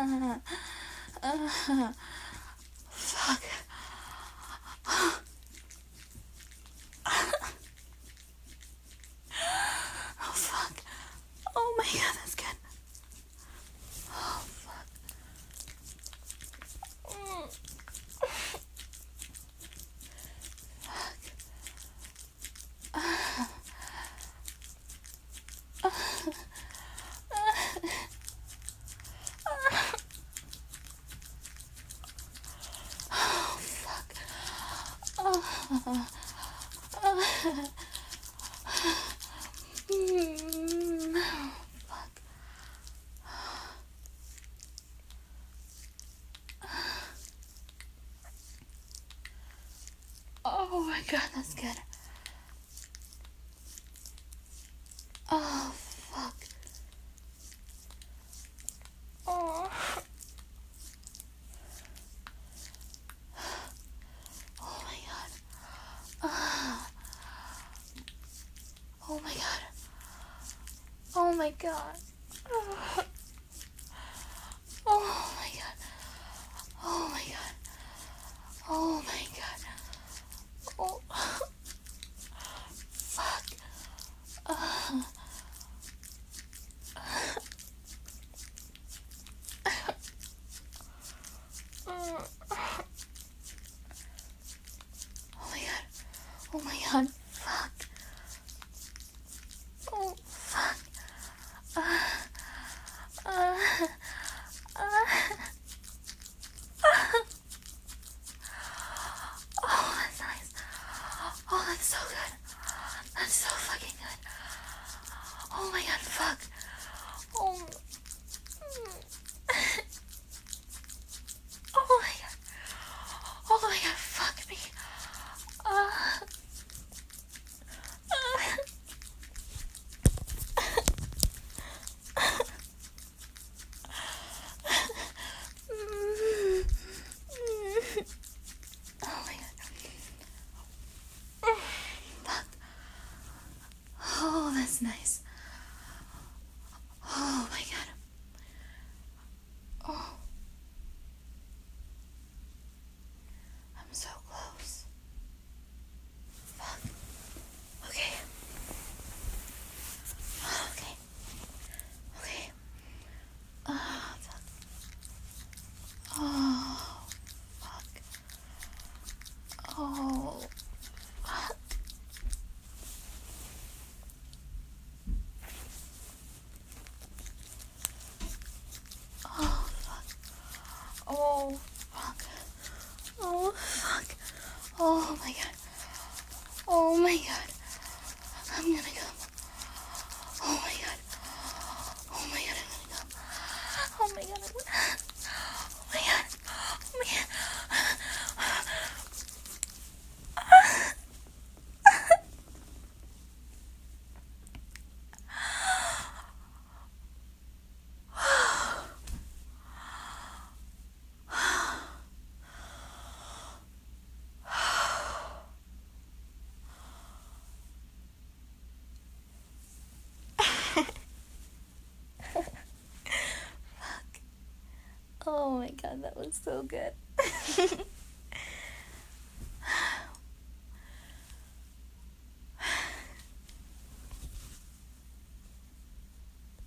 Fuck. Oh, fuck. Oh, my God, that's good. Oh, fuck. Oh, fuck. Fuck. Oh my God, that's good. Oh, fuck. Oh. Oh my God. Oh my God. Oh my God. Oh my God. Oh my God. Oh my God. Oh. Fuck. Oh my God. Oh my God. Fuck. Oh, fuck. Oh, that's nice. Oh, that's so good. That's so fucking good. Oh my God, fuck. Oh. Oh my God. Oh my God, fuck me. Oh my God. Fuck. Oh, that's nice. Oh my God. Oh. I'm so close. Fuck. Okay. Okay. Okay. Oh, fuck. Oh, fuck. Oh, fuck. Oh, fuck. Oh, fuck. Oh, fuck. Oh, my God. Oh, my God. I'm gonna come. Oh, my God. Oh, my God, I'm gonna come. Oh, my God, I'm gonna... Oh, my God. Oh, my God. Oh, my God, that was so good.